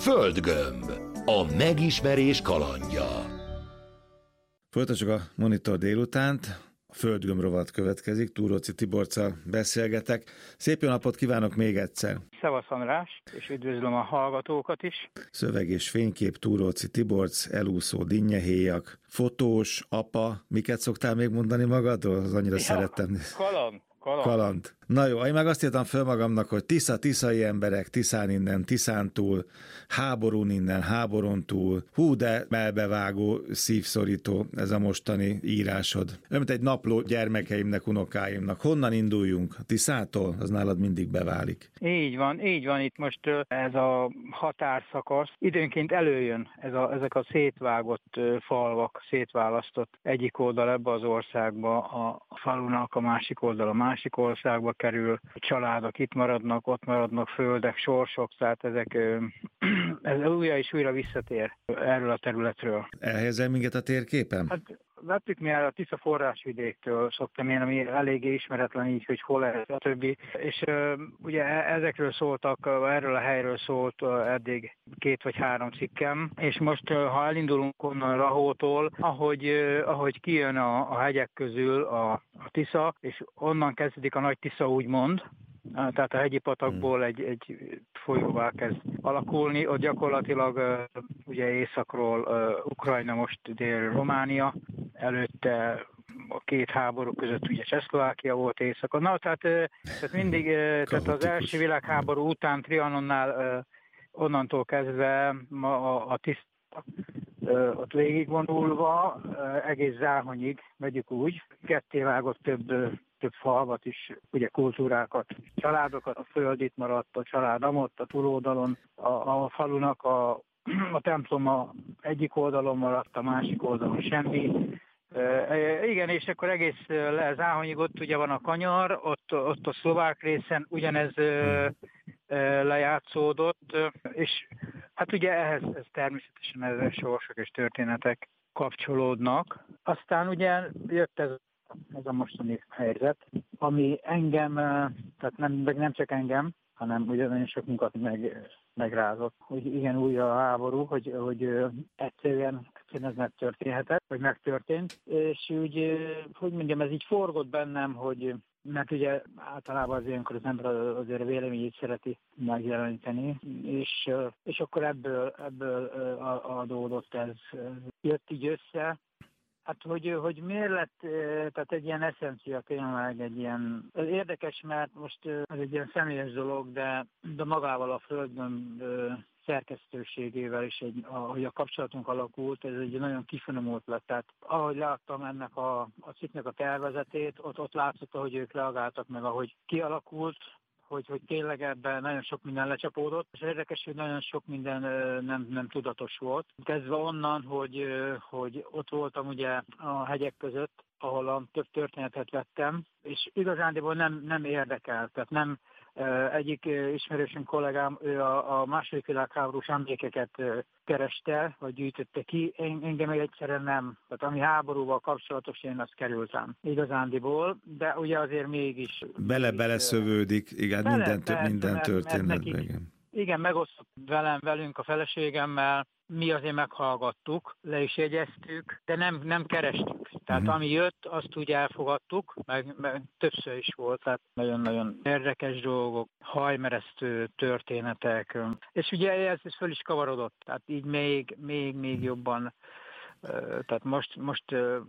Földgömb. A megismerés kalandja. Folytassuk a Monitor délutánt. A Földgömb rovat következik. Túróczi Tiborccal beszélgetek. Szép jó napot kívánok még egyszer. Szevasz András, és üdvözlöm a hallgatókat is. Szöveg és fénykép Túróczi Tiborc, elúszó dinnyehéjak, fotós, apa. Miket szoktál még mondani magadról? Az annyira szerettem. Kaland. Na jó, én meg azt írtam föl magamnak, hogy tiszai emberek, Tiszán innen, Tiszán túl, háborún innen, háborún túl. Hú, de melbevágó, szívszorító ez a mostani írásod. Olyan, mint egy napló gyermekeimnek, unokáimnak. Honnan induljunk? A Tiszától? Az nálad mindig beválik. Így van. Itt most ez a határszakasz időnként előjön, ezek a szétvágott falvak, szétválasztott egyik oldal ebbe az országba, a falunak a másik oldal a másik országba kerül, családok itt maradnak, ott maradnak földek, sorsok, tehát ez újra és újra visszatér erről a területről. Elhelyezel minket a térképen? Hát vettük mi el a Tisza forrásvidéktől, szoktam én, ami eléggé ismeretlen így, hogy hol ez, a többi. És ugye ezekről szóltak, erről a helyről szólt eddig 2 vagy 3 cikkem, és most, ha elindulunk onnan Rahótól, ahogy kijön a hegyek közül a Tisza, és onnan kezdődik a Nagy Tisza, úgymond, tehát a hegyi patakból egy folyóvá kezd alakulni, ott gyakorlatilag ugye északról Ukrajna, most dél-Románia, előtte a 2 háború között ugye Csehszlovákia volt északon. Na, tehát mindig, tehát az első világháború után Trianonnál onnantól kezdve a Tisza ott végigvonulva egész Záhonyig, vegyük úgy, kettévágott több falvat is, ugye kultúrákat, családokat, a föld itt maradt, a család amott, a túloldalon, a falunak a temploma egyik oldalon maradt, a másik oldalon semmi. Igen, és akkor egész Záhonyig ott ugye van a kanyar, ott a szlovák részen ugyanez lejátszódott, és hát ugye ehhez természetesen ezek sorsok és történetek kapcsolódnak. Aztán ugye jött ez a mostani helyzet, ami engem, tehát nem csak engem, hanem ugye nagyon sokunkat megrázott, hogy igen, újra a háború, hogy egyszerűen ez megtörténhetett, vagy megtörtént, és úgy, hogy mondjam, ez így forgott bennem, hogy mert ugye általában az ilyenkor az ember azért a véleményét szereti megjeleníteni, és akkor ebből adódott ez, jött így össze. Hát, hogy miért lett, tehát egy ilyen eszencia tényleg egy ilyen, ez érdekes, mert most ez egy ilyen személyes dolog, de magával a Földgömb szerkesztőségével is, ahogy a kapcsolatunk alakult, ez egy nagyon kifinomult lett. Tehát ahogy láttam ennek a cikknek a tervezetét, ott látszott, hogy ők reagáltak meg, ahogy kialakult, hogy tényleg ebben nagyon sok minden lecsapódott, és érdekes, hogy nagyon sok minden nem tudatos volt. Kezdve onnan, hogy ott voltam ugye a hegyek között, ahol a több történetet vettem, és igazándiból nem érdekel, tehát nem egyik ismerősöm kollégám, ő a második világháborús emlékeket kereste, vagy gyűjtötte ki, engem egyszerűen nem. Tehát ami háborúval kapcsolatos, én azt kerültem igazándiból, de ugye azért mégis... Beleszövődik, igen, minden történetben. Igen, megosztott velünk, a feleségemmel, mi azért meghallgattuk, le is jegyeztük, de nem kerestük. Tehát ami jött, azt úgy elfogadtuk, meg többször is volt, tehát nagyon-nagyon érdekes dolgok, hajmeresztő történetek. És ugye ez föl is kavarodott, tehát így még jobban. Tehát most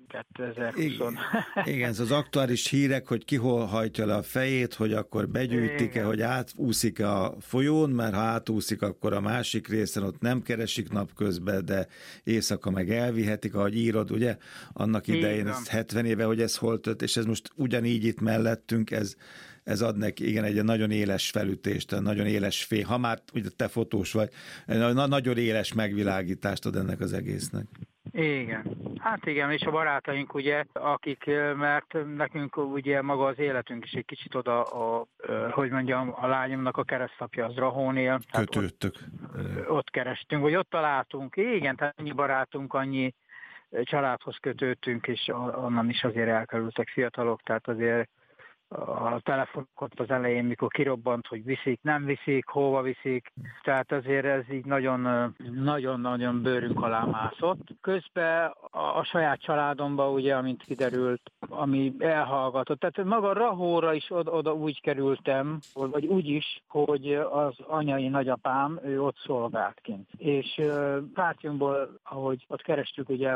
2020. Igen, ez az aktuális hírek, hogy ki hol hajtja le a fejét, hogy akkor begyűjtik-e, hogy átúszik a folyón, mert ha átúszik, akkor a másik részen ott nem keresik napközben, de éjszaka meg elvihetik, ahogy írod, ugye? Annak idején, ez 70 éve, hogy ez hol tört, és ez most ugyanígy itt mellettünk, ez ad neki, igen, egy nagyon éles felütést, nagyon éles fény. Ha már ugye te fotós vagy, nagyon éles megvilágítást ad ennek az egésznek. Igen. Hát igen, és a barátaink ugye, akik, mert nekünk ugye maga az életünk is egy kicsit oda, hogy mondjam, a lányomnak a keresztapja az Rahónél. Kötődtök. Ott kerestünk, vagy ott találtunk. Igen, tehát annyi barátunk, annyi családhoz kötődtünk, és onnan is azért elkerültek fiatalok, tehát azért a telefonok az elején, mikor kirobbant, hogy viszik, nem viszik, hova viszik. Tehát azért ez így nagyon-nagyon bőrünk alá mászott. Közben a saját családomba, ugye, amint kiderült, ami elhallgatott. Tehát maga Rahóra is oda úgy kerültem, vagy úgy is, hogy az anyai nagyapám, ő ott szolgált kint. És pártjunkból, ahogy ott kerestük ugye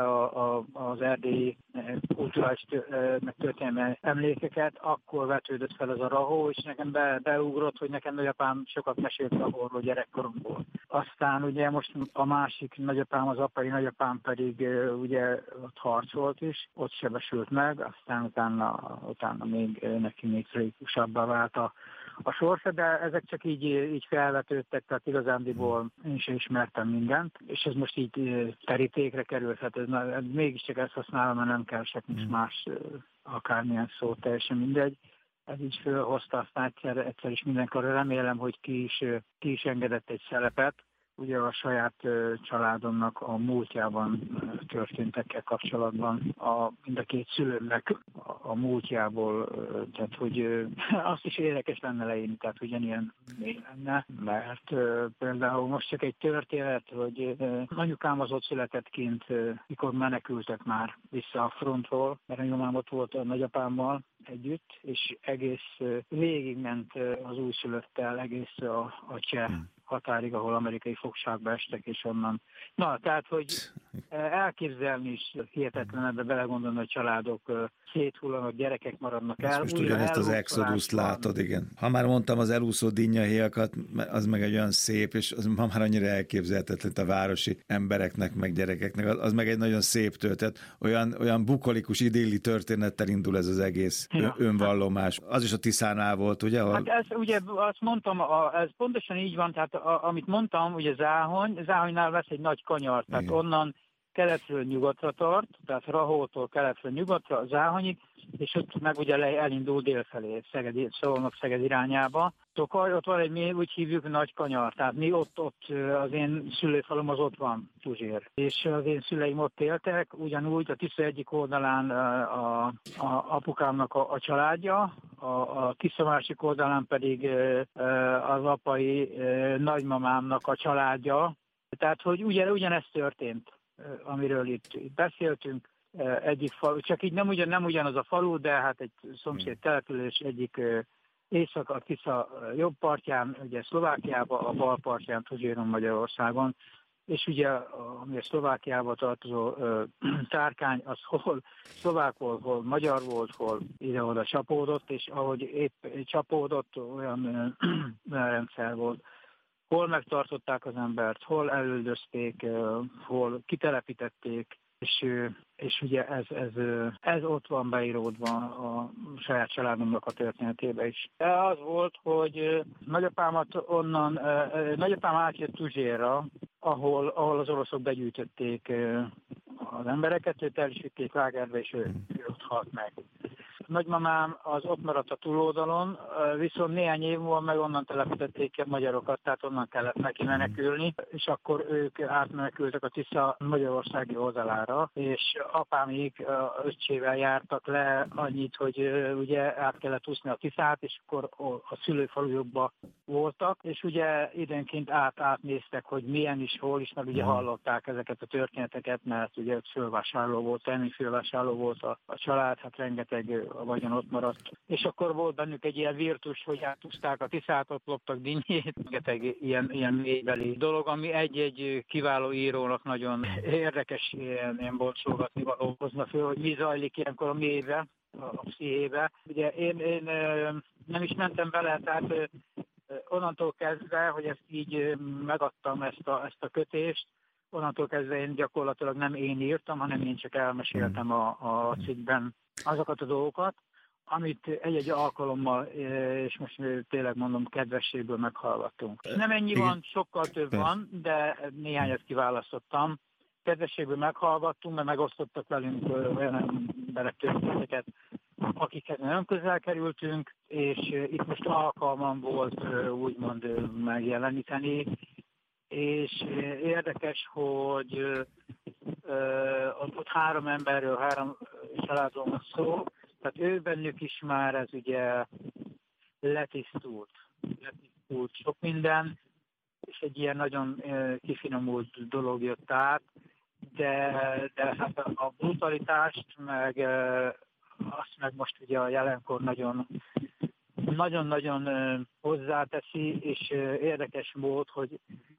az erdélyi kulturális történelmi emlékeket, akkor vetődött fel ez a Rahó, és nekem beugrott, hogy nekem nagyapám sokat mesélt Rahóról gyerekkoromból. Aztán ugye most a másik nagyapám, az apai nagyapám pedig ugye ott harcolt is, ott sebesült meg, aztán utána még neki még tragikusabbá vált a sorsa, de ezek csak így felvetődtek, tehát igazándiból én sem ismertem mindent, és ez most így terítékre került, hát mégiscsak ezt használom, mert nem kell semmi más, akármilyen szó, teljesen mindegy. Ez így fölhozta, aztán egyszer is mindenkor remélem, hogy ki is engedett egy szelepet, ugye a saját családomnak a múltjában történtekkel kapcsolatban, mind a két szülőmnek a múltjából, tehát hogy azt is érdekes lenne leírni, tehát ugyanilyen mély lenne, mert például most csak egy történet, hogy anyukám az ott született kint, mikor menekültek már vissza a frontról, mert a nyomám ott volt a nagyapámmal együtt, és egész végigment az újszülöttel egész a cseh határig, ahol amerikai fogságba estek, és onnan. Na, tehát, hogy elképzelni is hihetetlen ebbe belegondolni, hogy családok széthullanak, gyerekek maradnak el. Most ugyanezt az Exodus látod, igen. Ha már mondtam az elúszó dinnyahéjakat, az meg egy olyan szép, és az ma már annyira elképzelhetetlen a városi embereknek, meg gyerekeknek, az meg egy nagyon szép történet. Olyan bukolikus, idilli történettel indul ez az egész önvallomás. Az is a Tiszánál volt, ugye? Hát ez ugye, azt mondtam, ez pontosan így van, tehát amit mondtam, ugye Záhonynál vesz egy nagy kanyar, tehát onnan keletről nyugatra tart, tehát Rahótól keletről nyugatra, Záhonyig, és ott meg ugye elindul délfelé, Szolnok-Szeged irányába. Tokaj, ott van egy, úgy hívjuk, nagy kanyar, tehát mi ott az én szülőfalom az ott van, Tuzsér. És az én szüleim ott éltek, ugyanúgy a Tisza egyik oldalán a apukámnak a családja, a Tisza másik oldalán pedig az apai nagymamámnak a családja. Tehát, hogy ugyanezt történt, amiről itt beszéltünk, egyik falu, csak így nem ugyanaz a falu, de hát egy szomszéd település egyik észak a Tisza jobb partján, ugye Szlovákiában, a bal partján, Tuzséron, Magyarországon, és ugye, ami a Szlovákiába tartozó Tárkány, az hol szlovák volt, hol magyar volt, hol ide-oda csapódott, és ahogy épp csapódott, olyan rendszer volt. Hol megtartották az embert, hol elüldözték, hol kitelepítették, és ugye ez ott van beíródva a saját családomnak a történetébe is. Az volt, hogy nagyapám átjött Tuzsérra, ahol az oroszok begyűjtötték az embereket, őt el is vitték lágerbe, és ő ott halt meg. Nagymamám az ott maradt a túloldalon, viszont néhány év múlva meg onnan telepítették ki a magyarokat, tehát onnan kellett neki menekülni, és akkor ők átmenekültek a Tisza magyarországi oldalára, és apámig öccsével jártak le annyit, hogy ugye át kellett úszni a Tiszát, és akkor a szülőfalujukba voltak, és ugye időnként átnéztek, hogy milyen is, hol is, mert ugye hallották ezeket a történeteket, mert ugye fölvásárló volt, terményfölvásárló volt a család, hát rengeteg a vagyon ott maradt. És akkor volt bennük egy ilyen virtus, hogy átúzták a Tiszát, ott loptak dinnyét, rengeteg ilyen mélybeli dolog, ami egy kiváló írónak nagyon érdekes ilyen boncolgatni való hozna föl, hogy mi zajlik ilyenkor a mélybe, a pszichébe. Ugye én nem is mentem vele, tehát onnantól kezdve, hogy ezt így megadtam ezt a kötést, onnantól kezdve én gyakorlatilag nem én írtam, hanem én csak elmeséltem a cikkben azokat a dolgokat, amit egy-egy alkalommal, és most tényleg mondom, kedvességből meghallgattunk. Nem ennyi van, sokkal több van, de néhányat kiválasztottam. Kedvességből meghallgattunk, mert megosztottak velünk olyan emberek történeteket, akikhez nagyon közel kerültünk, és itt most alkalmam volt úgymond megjeleníteni, és érdekes, hogy ott 3 emberről, 3 családról van szó, Tehát ő bennük is már ez ugye letisztult sok minden, és egy ilyen nagyon kifinomult dolog jött át, de hát a brutalitást, meg azt meg most ugye a jelenkor nagyon-nagyon hozzáteszi, és érdekes mód, hogy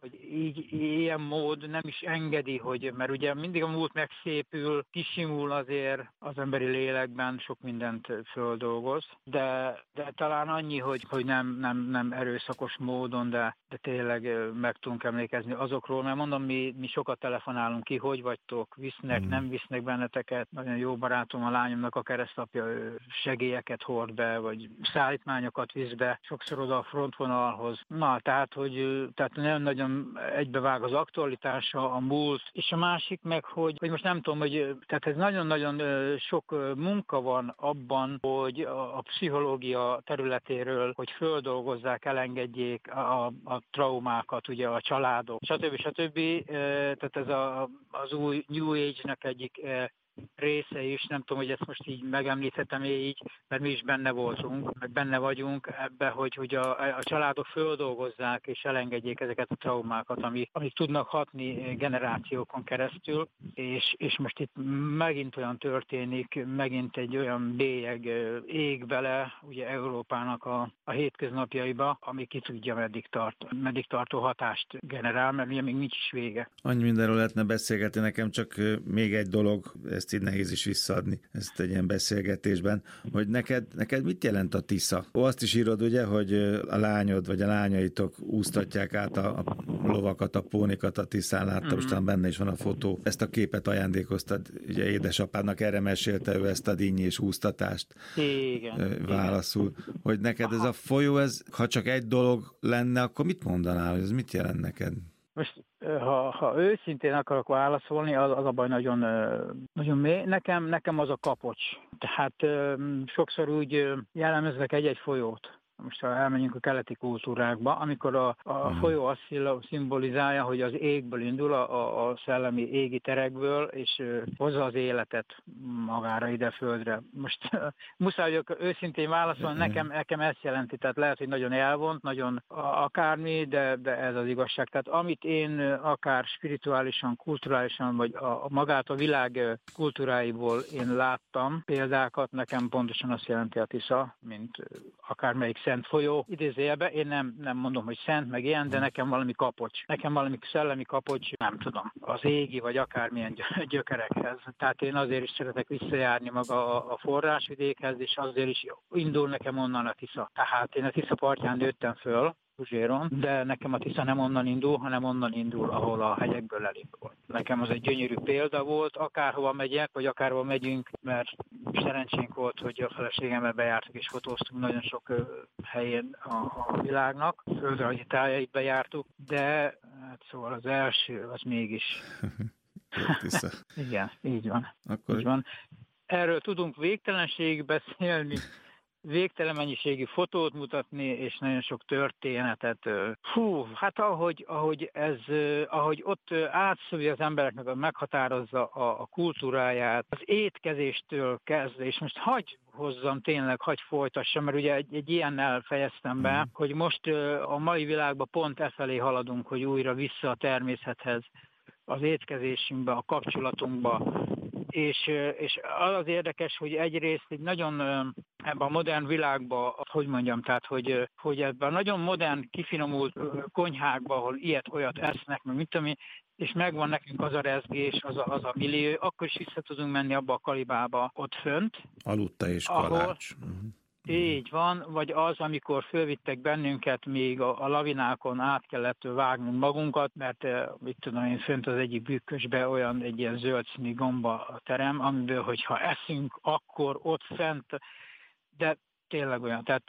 így ilyen mód nem is engedi, mert ugye mindig a múlt megszépül, kisimul azért az emberi lélekben, sok mindent földolgoz, de talán annyi, hogy nem erőszakos módon, de tényleg meg tudunk emlékezni azokról, mert mondom, mi sokat telefonálunk ki, hogy vagytok, visznek, nem visznek benneteket. Nagyon jó barátom, a lányomnak a keresztapja, segélyeket hord be, vagy szállítmányokat visz be, sokszor oda a frontvonalhoz. Na, tehát nagyon nagyon egybevág az aktualitása, a múlt, és a másik meg, hogy most nem tudom, tehát ez nagyon-nagyon sok munka van abban, hogy a pszichológia területéről, hogy földolgozzák, elengedjék a traumákat, ugye a családok, stb. Tehát ez az új New Age-nek egyik része is, nem tudom, hogy ezt most így megemlíthetem így, mert mi is benne voltunk, meg benne vagyunk ebbe, hogy a családok földolgozzák és elengedjék ezeket a traumákat, amik tudnak hatni generációkon keresztül, és most itt megint olyan történik, megint egy olyan bélyeg ég bele, ugye Európának a hétköznapjaiba, ami ki tudja meddig tartó hatást generál, mert ugye még nincs is vége. Annyi mindenről lehetne beszélgetni, nekem csak még egy dolog, ezt így nehéz is visszaadni, ezt egy ilyen beszélgetésben, hogy neked mit jelent a Tisza? Azt is írod, ugye, hogy a lányod vagy a lányaitok úsztatják át a lovakat, a pónikat a Tiszán, láttam, most benne is van a fotó. Ezt a képet ajándékoztad, ugye édesapádnak, erre mesélte ő ezt a dinnyi és úsztatást. Igen. Válaszul, hogy neked ez a folyó, ha csak egy dolog lenne, akkor mit mondanál, hogy ez mit jelent neked? Most, ha őszintén akarok válaszolni, az a baj nagyon mély. Nekem az a kapocs. Tehát sokszor úgy jellemeznek egy-egy folyót. Most ha elmegyünk a keleti kultúrákba, amikor a folyó azt szimbolizálja, hogy az égből indul, a szellemi égi terekből, és hozza az életet magára ide földre. Most muszáj vagyok őszintén válaszolni, nekem ezt jelenti, tehát lehet, hogy nagyon elvont, nagyon akármi, de ez az igazság. Tehát amit én akár spirituálisan, kulturálisan, vagy magát a világ kultúráiból én láttam példákat, nekem pontosan azt jelenti a Tisza, mint akármelyik szent folyó, idézőjelben, én nem mondom, hogy szent, meg ilyen, de nekem valami kapocs. Nekem valami szellemi kapocs, nem tudom, az égi, vagy akármilyen gyökerekhez. Tehát én azért is szeretek visszajárni maga a forrásvidékhez, és azért is indul nekem onnan a Tisza. Tehát én a Tisza partján nőttem föl, Puzséron, de nekem a Tisza nem onnan indul, hanem onnan indul, ahol a hegyekből elindul. Nekem az egy gyönyörű példa volt, akárhova megyek, vagy akárhova megyünk, mert szerencsénk volt, hogy a feleségemmel bejártuk és fotóztunk nagyon sok helyén a világnak, földrajzi tájait bejártuk, de hát szóval az első, az mégis. Igen, így van. Akkor... így van. Erről tudunk végtelenségig beszélni, végtelen mennyiségű fotót mutatni, és nagyon sok történetet. Hát ahogy ott átszövi az embereknek, meghatározza a kultúráját, az étkezéstől kezdve, és most hagyj folytassam, mert ugye egy ilyennel fejeztem be, hogy most a mai világban pont efelé haladunk, hogy újra vissza a természethez, az étkezésünkbe, a kapcsolatunkba, és az érdekes, hogy egyrészt egy nagyon ebben a modern világban, hogy mondjam, tehát hogy ebben a nagyon modern, kifinomult konyhákban, ahol ilyet-olyat esznek, meg mit tudom én, és megvan nekünk az a rezgés, az a millió, akkor is vissza tudunk menni abba a kalibába ott fönt. Aludta és kalács. Így van, vagy az, amikor fölvittek bennünket, még a lavinákon át kellett vágnunk magunkat, mert mit tudom én, fönt az egyik bükkösbe olyan egy ilyen zöld színű gomba a terem, amiből, hogyha eszünk, akkor ott fent, de tényleg olyan. Tehát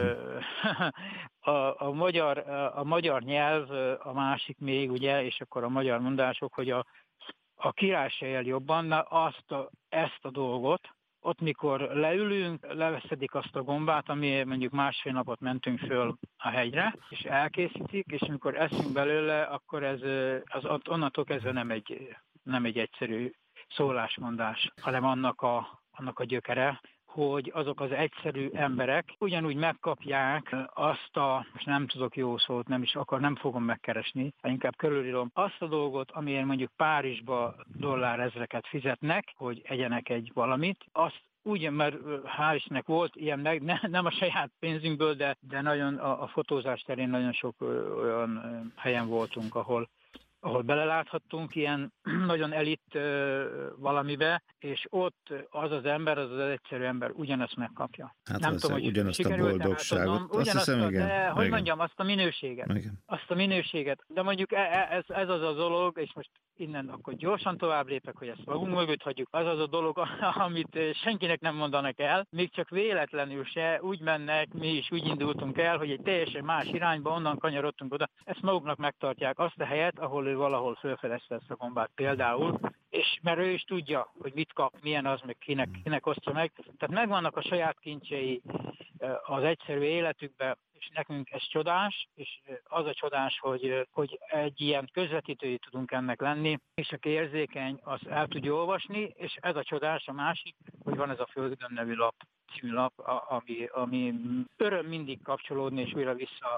a magyar nyelv, a másik még, ugye, és akkor a magyar mondások, hogy a király se él jobban, ezt a dolgot, ott mikor leülünk, leveszedik azt a gombát, ami mondjuk másfél napot mentünk föl a hegyre, és elkészítik, és amikor eszünk belőle, akkor az onnantól kezdve nem egy egyszerű szólásmondás, hanem annak a gyökere, hogy azok az egyszerű emberek ugyanúgy megkapják azt most nem tudok jó szót, nem fogom megkeresni, inkább körülírom azt a dolgot, amiért mondjuk Párizsba dollárezreket fizetnek, hogy egyenek egy valamit, azt úgy, mert hál' Istennek volt ilyen nem a saját pénzünkből, de nagyon a fotózás terén nagyon sok olyan helyen voltunk, ahol beleláthattunk ilyen nagyon elit valamibe, és ott az ember, az egyszerű ember ugyanezt megkapja. Hát nem tudom, hogy ugyanazt a boldogságot. Azt hiszem, igen. De, hogy mondjam, azt a minőséget. Igen. Azt a minőséget. De mondjuk ez az a dolog, és most innen akkor gyorsan tovább lépek, hogy ezt magunk mögött hagyjuk. Az a dolog, amit senkinek nem mondanak el, még csak véletlenül se úgy mennek, mi is úgy indultunk el, hogy egy teljesen más irányba, onnan kanyarodtunk oda. Ezt maguknak megtartják azt a helyet, ahol ő valahol felfedezte ezt a gombát például, és mert ő is tudja, hogy mit kap, milyen az, meg kinek osztja meg. Tehát megvannak a saját kincsei az egyszerű életükben, és nekünk ez csodás, és az a csodás, hogy egy ilyen közvetítői tudunk ennek lenni, és aki érzékeny, az el tudja olvasni, és ez a csodás, a másik, hogy van ez a Földgömb nevű lap, című lap, ami öröm mindig kapcsolódni, és újra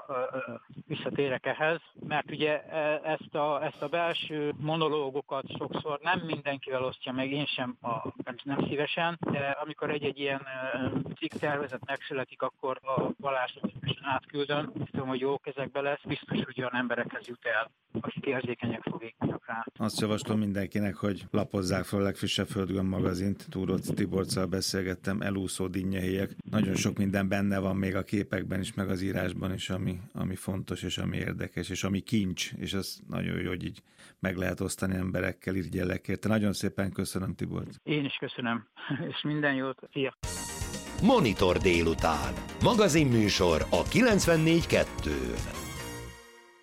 visszatérek ehhez, mert ugye ezt a belső monológokat sokszor nem mindenkivel osztja meg, én sem nem szívesen, de amikor egy ilyen cikk tervezet megszületik, akkor a Balázsnak átküldöm, tudom, hogy jó kezekbe lesz, biztos, hogy olyan emberekhez jut el, akik érzékenyek, fogékonyak rá. Azt javaslom mindenkinek, hogy lapozzák fel a legfrissebb Földgömb magazint. Túrócz Tiborccal beszélgettem, elúszó dinnyehéjek. Nagyon sok minden benne van még a képekben is, meg az írásban is, ami fontos, és ami érdekes, és ami kincs, és az nagyon jó, hogy így meg lehet osztani emberekkel, irigyellek. Nagyon szépen köszönöm, Tiborcz. Én is köszönöm, és minden jót. Szia! Monitor délután. Magazinműsor a 94.2-n.